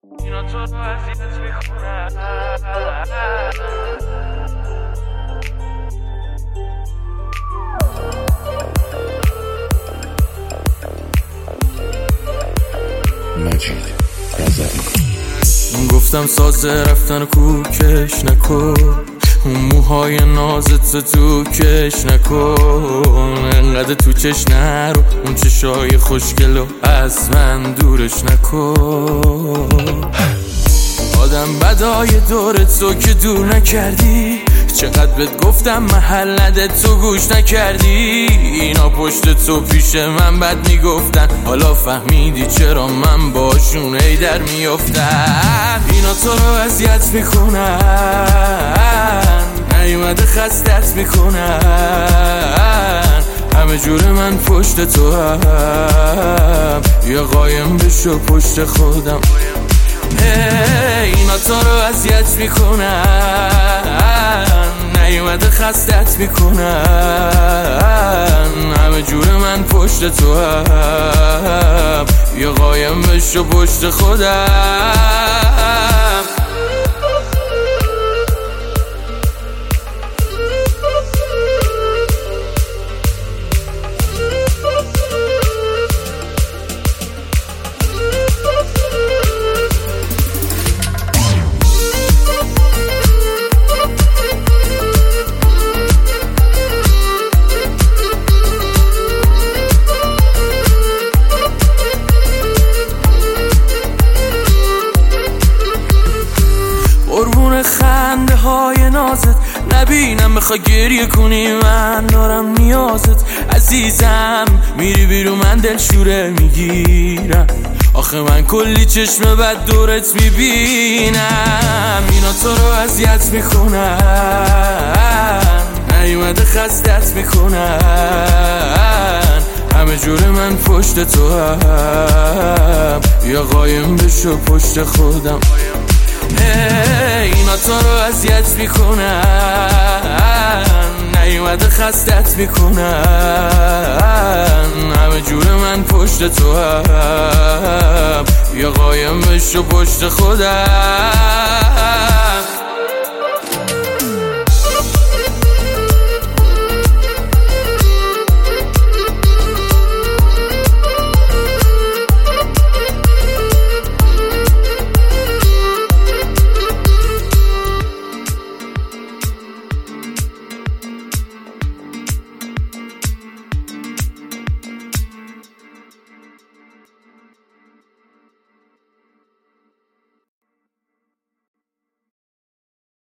اینا تو رو اذیت میکنن. مجید غزلی. گفتم سازه رفتن کوکش نکن، اون موهای نازت تو کش نکن، انقدر تو چش نرو، اون چشای خوشگلو از من دورش نکن. آدم بدای دورت تو که دور نکردی، چقدر بهت گفتم محل نده تو گوش نکردی. اینا پشت تو پیش من بد میگفتن، حالا فهمیدی چرا من باشون ای در میافتم. اینا تو رو اذیت میکنن، نیومده خستت میکنن، همه جور من پشت تو هم، یا قایم بشو پشت خودم. اینا تو رو اذیت میکنن، نیومده خستت میکنن، همه جور من پشت تو هم، یا قایم بشو پشت خودم. قربون خنده های نازت نبینم، بخوای گریه کنی من دارم نیازت. عزیزم میری بیرون من دلشوره میگیرم، آخه من کلی چشم بد دورت میبینم. اینا تو رو اذیت میکنن، نیومده خستت میکنن، همه جور من پشت تو هم، یا قایم بشو پشت خودم. اینا تو رو اذیت میکنن، نیومده خستت میکنن، همه جور من پشت تو هم، یا قایم بشو پشت خودم.